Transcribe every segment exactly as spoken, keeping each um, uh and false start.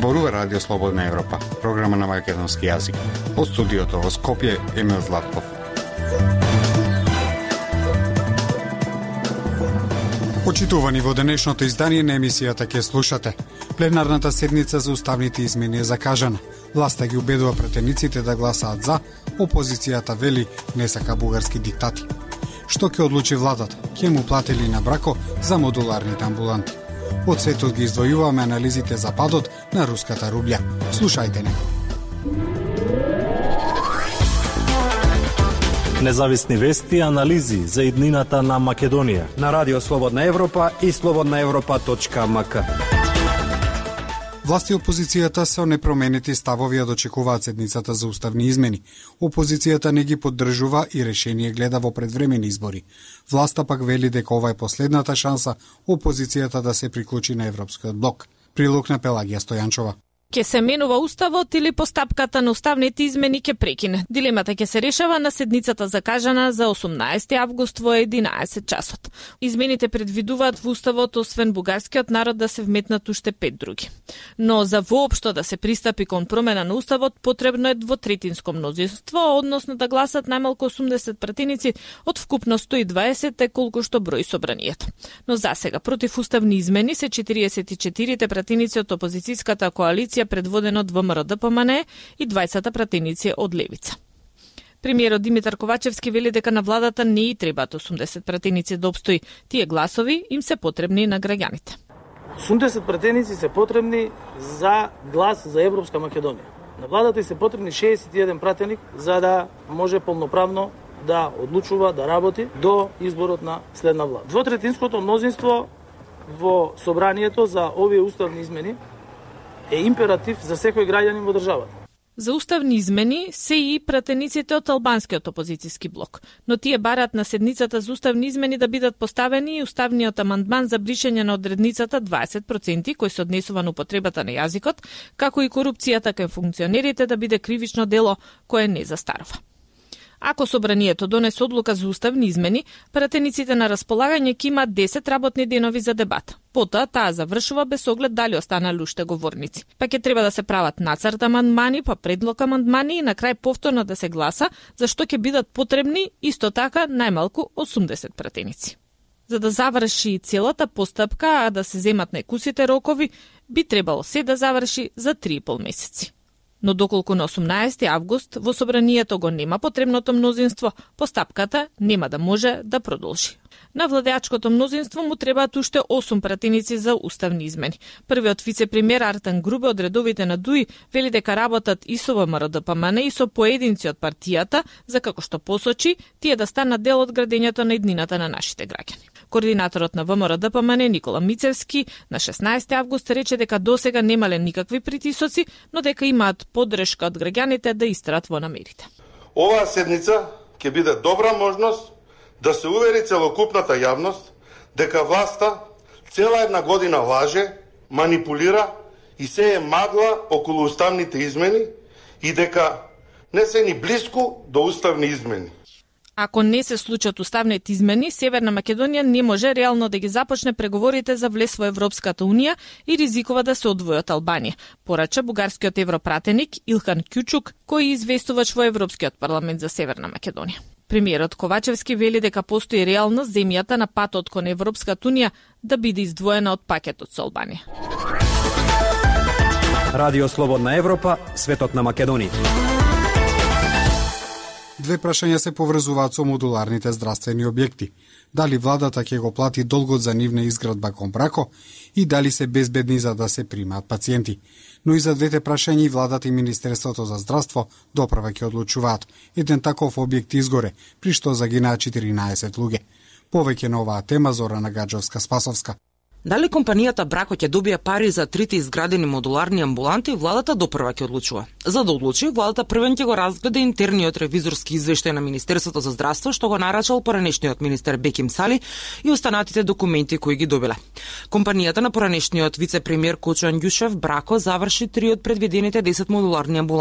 Зборува Радио Слободна Европа, програма на македонски јазик. Од студиото во Скопје, Емил Златков. Почитувани, во денешното издание на емисијата ќе слушате. Пленарната седница за уставните измени е закажана. Власта ги убедува претениците да гласаат за, опозицијата вели не сака бугарски диктати. Што ќе одлучи владата? Ќе му платили на брако за модуларните амбуланти? Од светот ги издвојуваме анализите за падот на руската рубља. Слушајте не. Независни вести и анализи за иднината на Македонија на Радио Слободна Европа и слободна европа точка ем ка. Власти и опозицијата со непроменети ставови ја дочекуваат седницата за уставни измени. Опозицијата не ги поддржува и решение гледа во предвремени избори. Власта пак вели дека ова е последната шанса опозицијата да се приклучи на Европскиот блок. Прилог на Пелагија Стојанчова. Ке се менува уставот или постапката на уставните измени ке прекине. Дилемата ке се решава на седницата закажана за осумнаесети август во единаесет часот. Измените предвидуваат во уставот освен бугарскиот народ да се вметнат уште пет други. Но за воопшто да се пристапи кон промена на уставот потребно е двотретинско мнозинство, односно да гласат најмалку осумдесет пратеници од вкупно сто и дваесет колку што број собранието. Но засега против уставни измени се четириесет и четири пратеници од опозицијската коалиција предводен од ВМРО-ДПМН и дваесет пратеници од Левица. Премиерот Димитар Ковачевски вели дека на владата не и требаат осумдесет пратеници да обстои. Тие гласови им се потребни на граѓаните. осумдесет пратеници се потребни за глас за Европска Македонија. На владата се потребни шеесет и еден пратеник за да може полноправно да одлучува, да работи до изборот на следна влада. Двотретинското мнозинство во собранието за овие уставни измени е императив за секој граѓанин во државата. За уставни измени се и пратениците од албанскиот опозицијски блок, но тие бараат на седницата за уставни измени да бидат поставени и уставниот амандман за бришење на одредницата дваесет проценти кој се однесува на употребата на јазикот, како и корупцијата кај функционерите да биде кривично дело кое не застарува. Ако собранието донесе одлука за уставни измени, пратениците на располагање ќе имаат десет работни денови за дебата. Потоа таа завршува без оглед дали останале уште говорници. Па ќе треба да се прават нацрт амандмани, па предлог амандмани и на крај повторно да се гласа, за што ќе бидат потребни исто така најмалку осумдесет пратеници. За да заврши целата постапка, а да се земат најкусите рокови, би требало се да заврши за три и пол месеци. Но доколку на осумнаесети август во собранието го нема потребното мнозинство, постапката нема да може да продолжи. На владеачкото мнозинство му требаат уште осум пратеници за уставни измени. Првиот вице-премиер Артан Грубе од редовите на ДУИ вели дека работат и со ВМРО-ДПМН и со поединци од партијата, за како што посочи, тие да станат дел од градењето на иднината на нашите граѓани. Координаторот на ВМРО-ДПМН Никола Мицевски на шеснаесети август рече дека досега немале никакви притисоци, но дека имаат поддршка од граѓаните да истраат во намерите. Оваа седница ќе биде добра можност да се увери целокупната јавност дека власта цела една година лаже, манипулира и се е магла околу уставните измени и дека не се ни близко до уставни измени. Ако не се случат уставните измени, Северна Македонија не може реално да ги започне преговорите за влез во Европската унија и ризикува да се одвои од Албанија, порача бугарскиот европратеник Илхан Кјучук, кој е известувач во Европскиот парламент за Северна Македонија. Премиерот Ковачевски вели дека постои реалност земјата на патот кон Европската унија да биде издвоена од пакетот со Албанија. Радио Слободна Европа, светот на Македонија. Две прашања се поврзуваат со модуларните здравствени објекти. Дали владата ќе го плати долгот за нивна изградба кон брако и дали се безбедни за да се примаат пациенти. Но и за двете прашања и владата и Министерството за здравство доправа ќе одлучуваат. Еден таков објект изгоре, при што загинаа четиринаесет луѓе. Повеќе на оваа тема Зорана Гаджовска-Спасовска. Дали компанијата Брако ќе добие пари за трите изградени модуларни амбуланти, владата допрва ќе одлучува. За да одлучи, владата првен ќе го разгледа интерниот ревизорски извештај на Министерството за здравство, што го нарачал поранешниот министер Беким Сали и останатите документи кои ги добиле. Компанијата на поранешниот вице-премиер Кочо Андјушев Брако заврши три од предвидените десет модуларни амбуланти.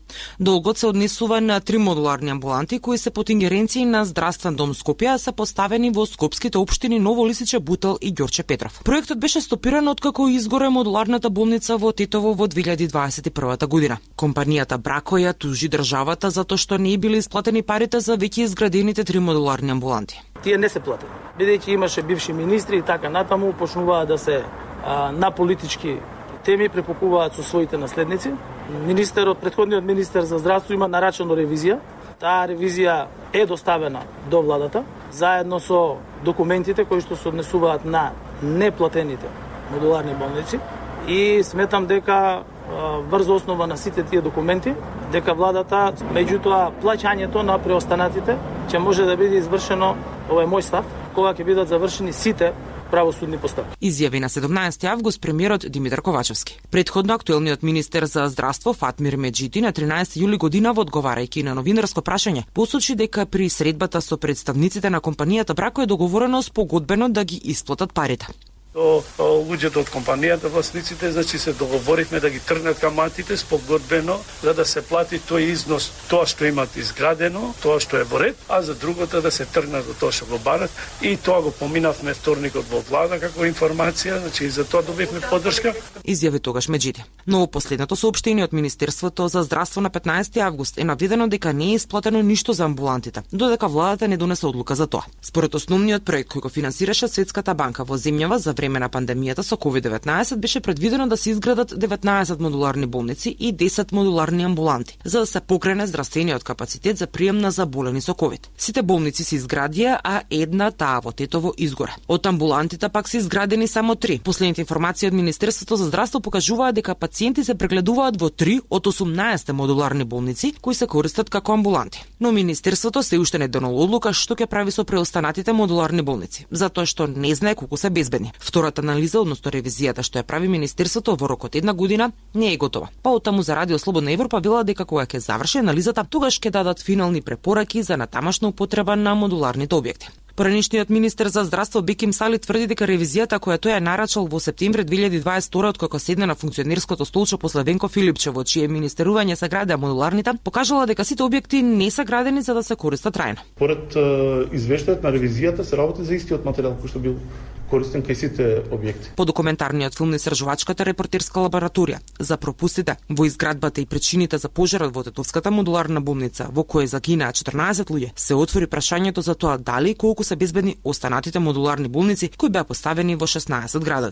Долгот се однесува на три модуларни амбуланти кои се под ингеренции на Здравствен дом Скопје, а се поставени во скопските општини Ново Лисиче, Бутел и Ѓорче Петров. Проектот беше стопиран откако изгоре модуларната болница во Тетово во две илјади дваесет и прва година. Компанијата Брако ја тужи државата затоа што не били исплатени парите за веќе изградените три модуларни амбуланти. Тие не се платени. Бидејќи имаше бивши министри и така натаму почнуваа да се а, на политички теми препукуваат со своите наследници. Министерот, претходниот министер за здравство има нарачено ревизија. Таа ревизија е доставена до владата заедно со документите кои што се однесуваат на неплатените модуларни болници и сметам дека врз основа на сите тие документи дека владата меѓутоа плаќањето на преостанатите ќе може да биде извршено, ова е мој став, кога ќе бидат завршени сите правосудни постапки. Изјави на седумнаесети август премиерот Димитар Ковачевски. Претходно актуелниот министер за здравство Фатмир Меджити на тринаесети јули годинава, одговарајќи на новинарско прашање, посочи дека при средбата со представниците на компанијата Брако е договорено спогодбено да ги исплатат парите. До луѓето од компанијата, власниците, значи се договоривме да ги тргнат каматите спогодбено за да се плати тој износ, тоа што имат изградено, тоа што е во ред, а за другото да се тргнат од тоа што го барат и тоа го поминавме вторникот во влада како информација, значи и за тоа добивме поддршка. Изјави тогаш Меджити. Но последното соопштение од Министерството за здравство на петнаесети август е наведено дека не е исплатено ништо за амбулантите, додека владата не донесе одлука за тоа. Според основниот проект кој го финансираше Светската банка во земјава за време на пандемијата со ковид деветнаесет беше предвидено да се изградат деветнаесет модуларни болници и десет модуларни амбуланти, за да се покрене здравствениот капацитет за прием на заболени со ковид. Сите болници се изградија, а една, таа во Тетово, изгоре. Од амбулантите пак се изградени само три. Последните информации од Министерството за здравство покажуваат дека пациенти се прегледуваат во три од осумнаесет модуларни болници кои се користат како амбуланти. Но Министерството се уште не донело одлука што ќе прави со преостанатите модуларни болници, затоа што не знае колку се безбедни. Втората анализа, односно ревизијата што ја прави Министерството во рок од една година, не е готова. Па оттаму за Радио Слободна Европа вела дека кога ќе заврши анализата, тогаш ќе дадат финални препораки за натамашна употреба на модуларните објекти. Поранишниот министер за здравство Беким Сали тврди дека ревизијата која тој ја нарачал во септември две илјади дваесет и втора откако седне на функционерското столче после Венко Филипче во чие министерување се градеа модуларните, покажала дека сите објекти не се градени за да се користат трајно. Поред извештајот на ревизијата се работи за истиот материјал кој што бил користен кај сите објекти. По документарниот филм на Истражувачката репортерска лабораторија за пропустите во изградбата и причините за пожарот во Тетовската модуларна болница во која загинаа четрнаесет луѓе, се отвори прашањето за тоа дали и колку се безбедни останатите модуларни болници кои беа поставени во шеснаесет градови.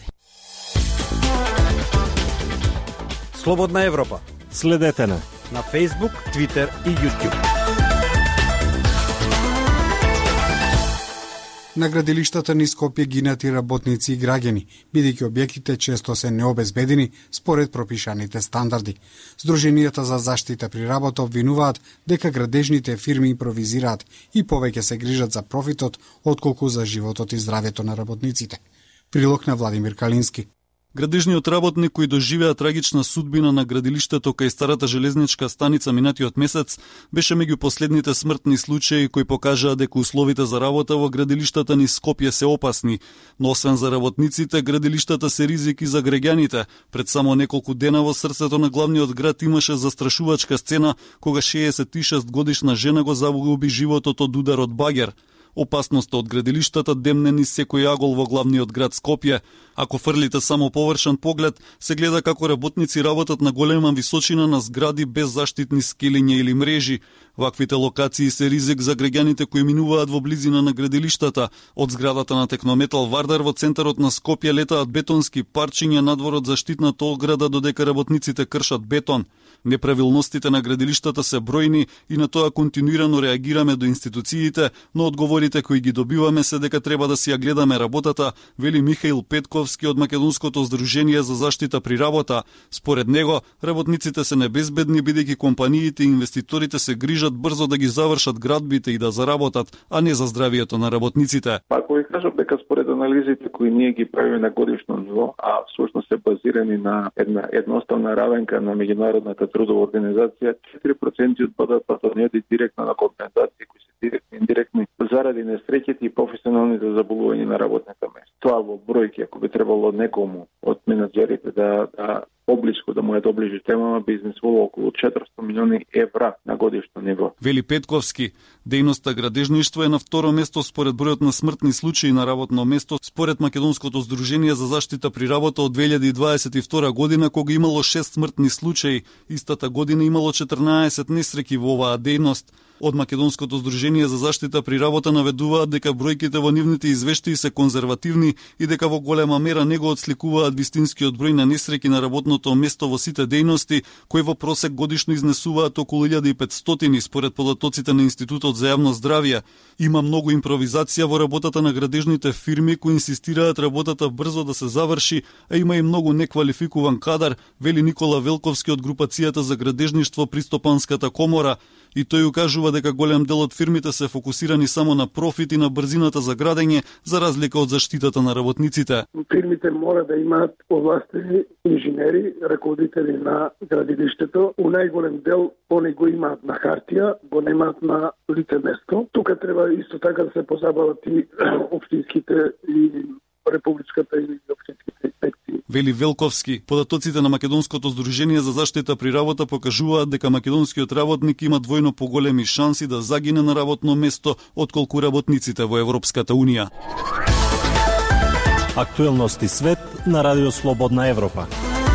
Слободна Европа. Следете на на Facebook, Twitter и YouTube. На градилиштата низ Скопје гинат и работници и граѓани, бидејќи објектите често се необезбедени според пропишаните стандарди. Сдруженијата за заштита при работа обвинуваат дека градежните фирми импровизираат и повеќе се грижат за профитот отколку за животот и здравјето на работниците. Прилог на Владимир Калински. Градежниот работник кој доживеа трагична судбина на градилиштето кај старата железничка станица минатиот месец беше меѓу последните смртни случаи кои покажаа дека условите за работа во градилиштата низ Скопје се опасни, но освен за работниците, градилиштата се ризик и за граѓаните. Пред само неколку дена во срцето на главниот град имаше застрашувачка сцена кога шеесет и шест годишна жена го загуби животот од удар од багер. Опасноста од градилиштата демне низ секој агол во главниот град Скопје. Ако фрлите само површен поглед, се гледа како работници работат на голема височина на згради без заштитни скелиња или мрежи. Ваквите локации се ризик за граѓаните кои минуваат во близина на градилиштата. Од зградата на Технометал Вардар во центарот на Скопје летаат бетонски парчиња надвор од заштитната ограда додека работниците кршат бетон. Неправилностите на градилиштата се бројни и на тоа континуирано реагираме до институциите, но одговорите кои ги добиваме се дека треба да си ја гледаме работата, вели Михаил Петковски од Македонското здружение за заштита при работа. Според него, работниците се небезбедни бидејќи компаниите и инвеститорите се грижат брзо да ги завршат градбите и да заработат, а не за здравието на работниците. Ако ви кажам дека според анализите кои ние ги правиме на годишно ниво, а всушност се базирани на една едноставна равенка на меѓународната трудова организација, четири проценти од БДП-то не оди директно на компензации кои се директни и индиректни заради несреќите и професионалните заболувања на работните места. тоа во бројки, ако би требало некому од менаџерите да, да поблиску да му ја доближи темама, би изнесувало околу четиристо милиони евра на годишно ниво. Вели Петковски, дејноста градежништво е на второ место според бројот на смртни случаи на работно место според Македонското здружение за заштита при работа од две илјади дваесет и втора година, кога имало шест смртни случаи, истата година имало четрнаесет несреќи во оваа дејност. Од Македонското здружение за заштита при работа наведуваат дека бројките во нивните извештаи се конзервативни и дека во голема мера не го отсликуваат вистинскиот број на несреќи на работното место во сите дејности, кои во просек годишно изнесуваат околу илјада и петстотини според податоците на Институтот за јавно здравје. Има многу импровизација во работата на градежните фирми кои инсистираат работата брзо да се заврши, а има и многу неквалификуван кадар, вели Никола Велковски од групацијата за градежништво при Стопанската комора. И тој укажува дека голем дел од фирмите се фокусирани само на профит и на брзината за градење, за разлика од заштитата на работниците. Фирмите мора да имаат овластени инженери, раководители на градилиштето. У најголем дел они го имаат на хартија, го немаат на лице место. Тука треба исто така да се позабават и општинските и републичката и општинските инспекции. Вели Велковски, податоците на Македонското здружение за заштита при работа покажуваат дека македонскиот работник има двојно поголеми шанси да загине на работно место отколку работниците во Европската Унија. Актуелности свет на Радио Слободна Европа.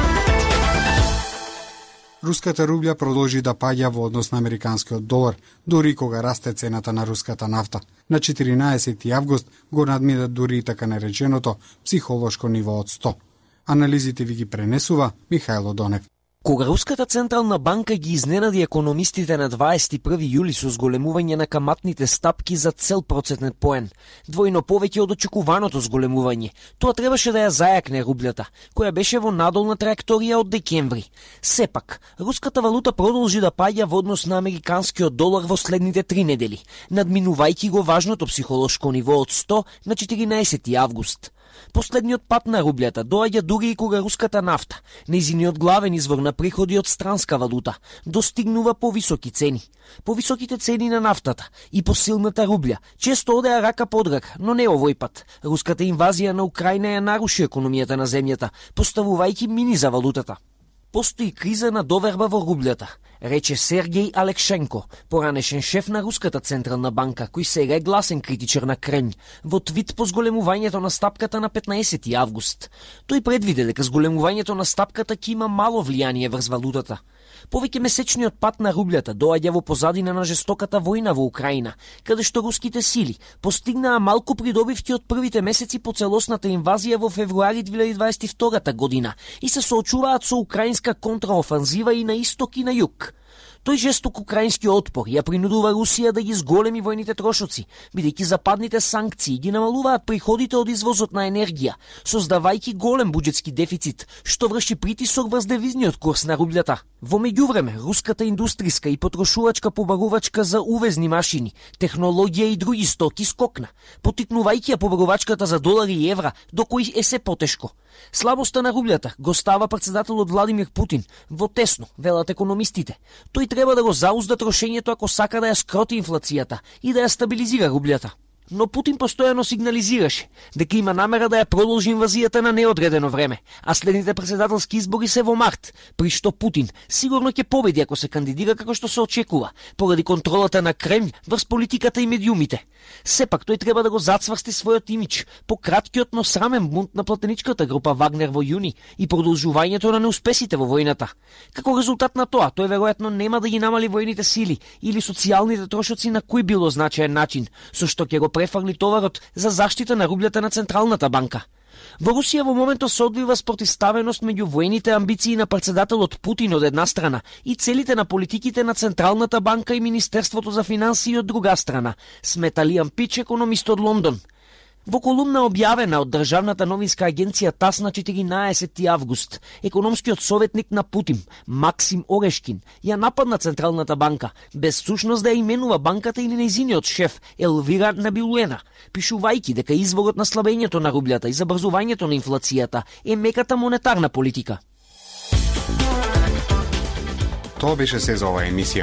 Руската рубља продолжи да паѓа во однос на американскиот долар, дури кога расте цената на руската нафта. На четиринаесети август го надмина дури и така нареченото психолошко ниво од сто. Анализите ви ги пренесува Михајло Донев. Кога Руската централна банка ги изненади економистите на дваесет и први јули со зголемување на каматните стапки за цел процентен поен, двојно повеќе од очекуваното зголемување, тоа требаше да ја зајакне рублјата, која беше во надолна траекторија од декември. Сепак, руската валута продолжи да паѓа во однос на американскиот долар во следните три недели, надминувајќи го важното психолошко ниво од сто на четиринаесети август. Последниот пат на рублјата доаѓа дури и кога руската нафта, нејзиниот главен извор на приходи од странска валута, достигнува повисоки цени. Повисоките цени на нафтата и посилната рублја често одеа рака под рака, но не овој пат. Руската инвазија на Украина ја наруши економијата на земјата, поставувајќи мини за валутата. Постои криза на доверба во рублјата, рече Сергеј Алекшенко, поранешен шеф на Руската централна банка, кој сега е гласен критичар на Кремљ, во твит по зголемувањето на стапката на петнаесети август. Тој предвиде дека зголемувањето на стапката ќе има мало влијание врз валутата. Повеќе месечниот пат на рублјата доаѓа во позадина на жестоката војна во Украина, каде што руските сили постигнаа малку придобивки од првите месеци по целосната инвазија во февруари две илјади дваесет и втора година и се соочуваат со украинска контраофанзива и на исток и на југ. Тој жесток украински отпор ја принудува Русија да ги зголеми војните трошоци, бидејќи западните санкции ги намалуваат приходите од извозот на енергија, создавајќи голем буџетски дефицит, што врши притисок врз девизниот курс на рублјата. Во меѓувреме, руската индустријска и потрошувачка побарувачка за увезни машини, технологија и други стоки скокна, потикнувајќи ја побарувачката за долари и евра, до кои е се потешко. Слабоста на рублјата го става претседателот Владимир Путин во тесно, велат економистите. Тој треба да го заузда трошењето ако сака да ја скроти инфлацијата и да ја стабилизира рублјата. Но Путин постојано сигнализираше дека има намера да ја продолжи инвазијата на неодредено време, а следните претседателски избори се во март, при што Путин сигурно ќе победи ако се кандидира како што се очекува, поради контролата на Кремљ врз политиката и медиумите. Сепак тој треба да го зацврсти својот имидж по краткиот но срамен бунт на платеничката група Вагнер во јуни и продолжувањето на неуспесите во војната. Како резултат на тоа, тој веројатно нема да ги намали војните сили или социјалните трошоци на кој било значаен начин, со што ќе го префарли товарот за заштита на рублјата на Централната банка. Во Русија во моментот се одвива спротивставеност меѓу војните амбиции на претседателот Путин од една страна и целите на политиките на Централната банка и Министерството за финансии од друга страна, смета Лиам Пич, економист од Лондон. Во колумна објавена од Државната новинска агенција ТАСС на четиринаесети август, економскиот советник на Путин, Максим Орешкин, ја нападна Централната банка, без сушност да ја именува банката или нејзиниот шеф Елвира Набилуена, пишувајќи дека изворот на слабењето на рублјата и забрзувањето на инфлацијата е меката монетарна политика. Тоа беше се за оваа емисија.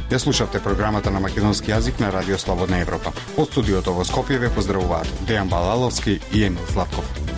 Ја слушавте програмата на македонски јазик на Радио Слободна Европа. Од студиото во Скопје ве поздравуваат Дејан Балаловски и Емил Златков.